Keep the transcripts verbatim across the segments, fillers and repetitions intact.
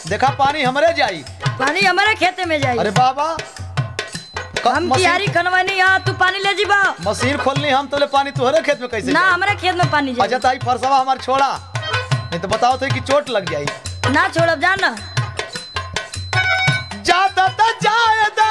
देखा पानी हमरे जाई। पानी हमारे खेते में जाई। अरे बाबा हम कियारी खनवानी यहाँ तू पानी ले जीबा। मशीन खोलनी हम तो ले पानी तुहरे खेत में कैसे ना जाई? हमारे खेत में पानी जाई। अच्छा ताई फरसवा हमार छोड़ा नहीं तो बताओ तो कि चोट लग जाई। ना छोड़ब जाना। जाता त जायदा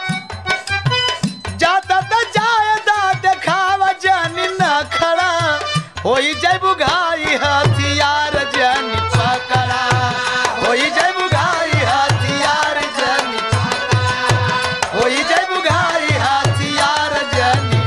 जाता त जायदा देखावा जानी ना खड़ा होई जैबू घाई हथियार जानी पकड़ा होई जैबू घाई हथियार जानी होई जैबू घाई हथियार जानी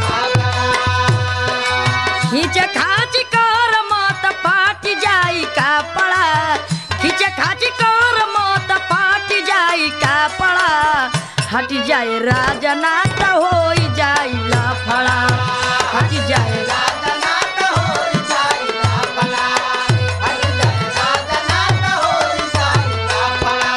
खींच खाच कर मत फाट जाई कपड़ा। खींच खाच कर मत फाट जाई कपड़ा। हट जाए राजना त होई जाई लफड़ा। हट जाए राजना त होई जाई लफड़ा हट जाए राजना त होई जाई लफड़ा।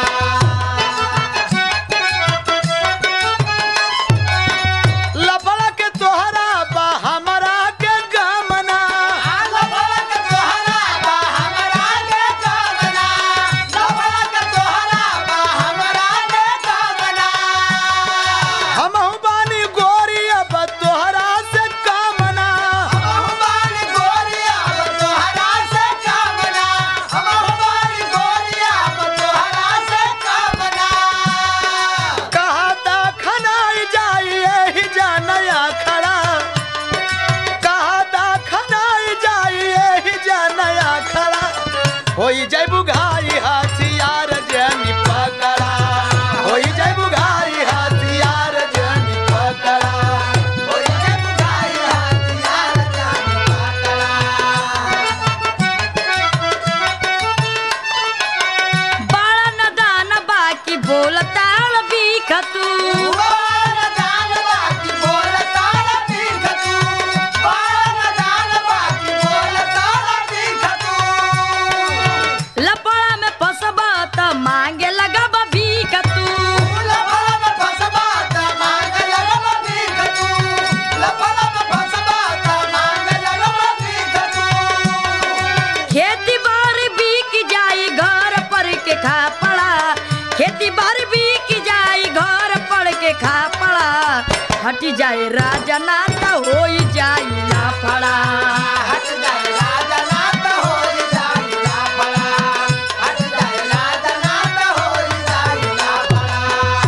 लफड़ा के तोहरा बा हमरा के गमना लफड़ा के तोहरा बा हमरा के गमना लफड़ा के तोहरा बा हमरा के गमना। हमहु बानी गोरी अब तोहरा से कामना हमहु बानी गोरी अब तोहरा से कामना हमहु बानी गोरी अब तोहरा से कामना। कहता खनाई जाई एही जानया खड़ा कहता खनाई जाई एही जानया खड़ा होई जैबू घाई हथियार जानी पकड़ा होई जैबू घाई हथियार जानी पकड़ा होई जैबू घाई हथियार जानी पकड़ा। बड़ा नदान बाकी बोलता बीख तू। लपड़ा में फसबा त मांगे लगब भीख तू। खेती बाड़ी बिक जाई घर पर के खापड़ा। खेती बाड़ी बिक जाई घर पर के खापड़ा। हट जाए राजना त होई जाई लाफड़ा। हट जाए राजना त होई जाई लाफड़ा हट जाए राजना त होई जाई लाफड़ा।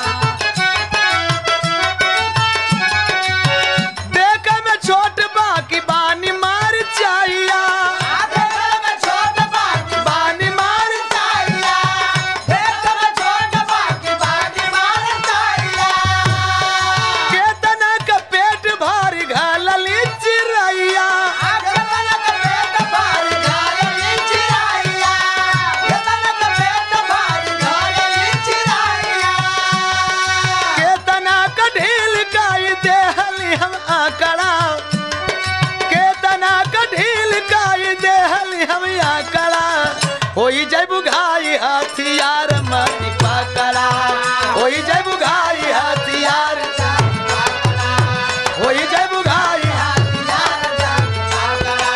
देख में छोट बाकी बानी मार चाहिया देख में छोट बाकी बानी मार चाहिया देख में छोट बाकी बानी मार चाहिया। केतना का पेट भारी घालली चिरैया केतना का पेट भारी घालली चिरैया केतना का पेट भारी घालली चिरैया। केतना का ढील काई देहली हम आकड़ा केतना का ढील काई देहली हम आकड़ा होई जैबू घाई हथियार मती पकड़ा होई जैबू घाई हथियार जानी पकड़ा होई जैबू घाई हथियार जानी पकड़ा।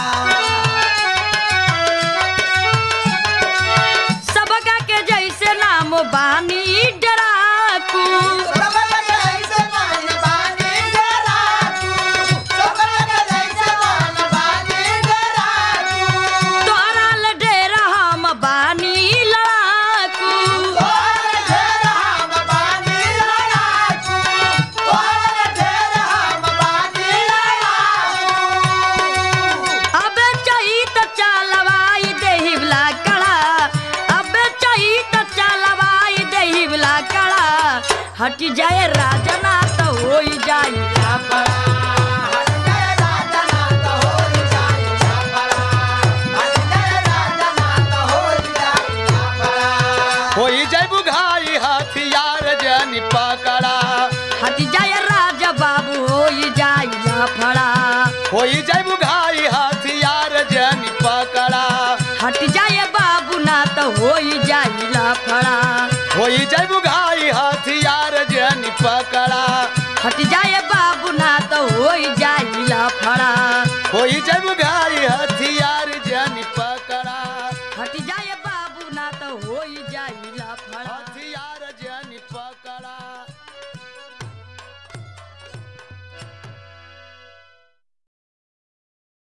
सबका के जैसे नाम बानी डराकू। तोहरा ले डेरा हम बानी लड़ाकू। अबे चाही त चलवाई देहिबला कड़ा। अबे चाही त चलवाई देहिबला कड़ा। हट जाए राजना त होई जाई लाफड़ा। होई जैबू घाई हथियार जानी पकड़ा हट जाए राजा बाबू होई जाई लाफड़ा। होई जैबू घाई हथियार जानी पकड़ा हट जाए बाबू ना त होई जाई लाफड़ा। होई जैबू घाई हथियार जानी पकड़ा हट जाए बाबू ना त होई जाई लाफड़ा। होई जैबू घाई हथियार जानी पकड़ा हट जाए बाबू ना त हो जाई लफड़ा।